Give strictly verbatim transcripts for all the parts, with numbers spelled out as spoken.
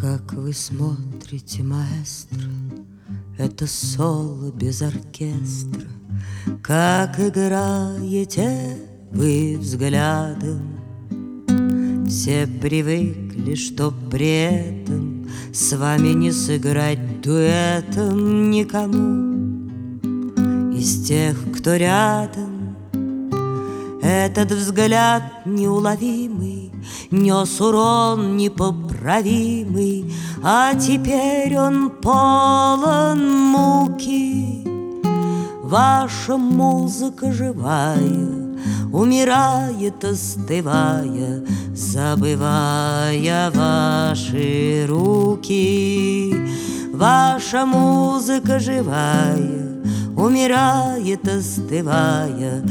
Как вы смотрите, маэстро, это соло без оркестра, как играете вы взглядом. Все привыкли, что при этом с вами не сыграть дуэтом никому из тех, кто рядом. Этот взгляд неуловимый нес урон непоправимый, а теперь он полон муки. Ваша музыка живая умирает, остывая, забывая ваши руки. Ваша музыка живая умирает, остывая,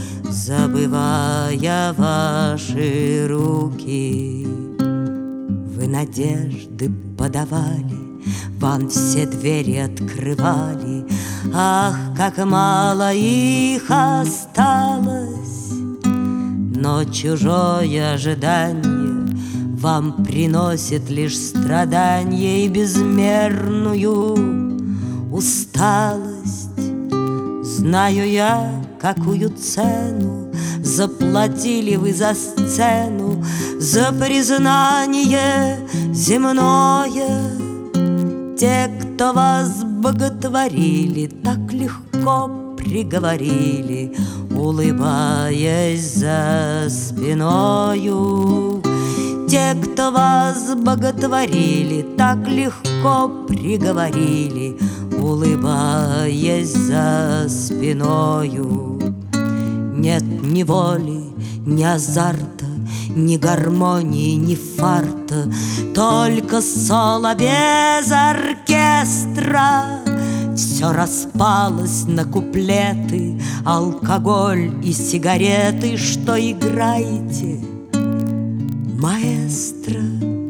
забывая ваши руки. Вы надежды подавали, вам все двери открывали. Ах, как мало их осталось! Но чужое ожидание вам приносит лишь страдания и безмерную усталость. Знаю я, какую цену заплатили вы за сцену, за признание земное. Те, кто вас боготворили, так легко приговорили, улыбаясь за спиною. Те, кто вас боготворили, так легко приговорили, улыбаясь за спиною. Нет ни воли, ни азарта, ни гармонии, ни фарта, только соло без оркестра. Все распалось на куплеты, алкоголь и сигареты. Что играете, маэстро?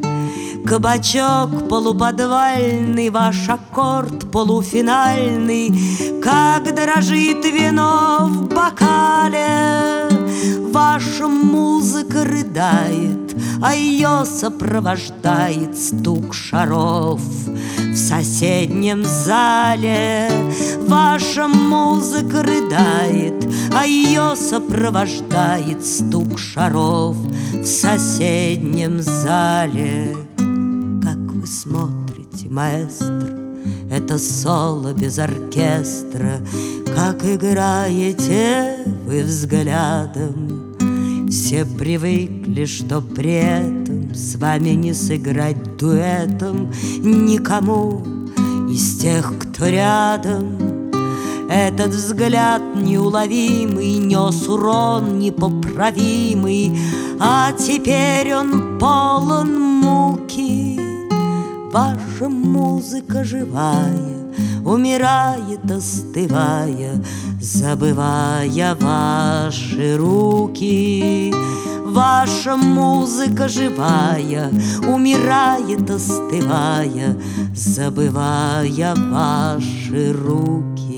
Кабачок полуподвальный, ваш аккорд полуфинальный. Как дрожит вино в бокале, ваша музыка рыдает, а ее сопровождает стук шаров в соседнем зале. Ваша музыка рыдает, а ее сопровождает стук шаров в соседнем зале. Как вы смотрите, маэстро, это соло без оркестра, как играете вы взглядом. Все привыкли, что при этом с вами не сыграть дуэтом никому из тех, кто рядом. Этот взгляд неуловимый нес урон непоправимый, а теперь он полон муки. Ваша музыка живая умирает, остывая, забывая ваши руки. Ваша музыка живая умирает, остывая, забывая ваши руки.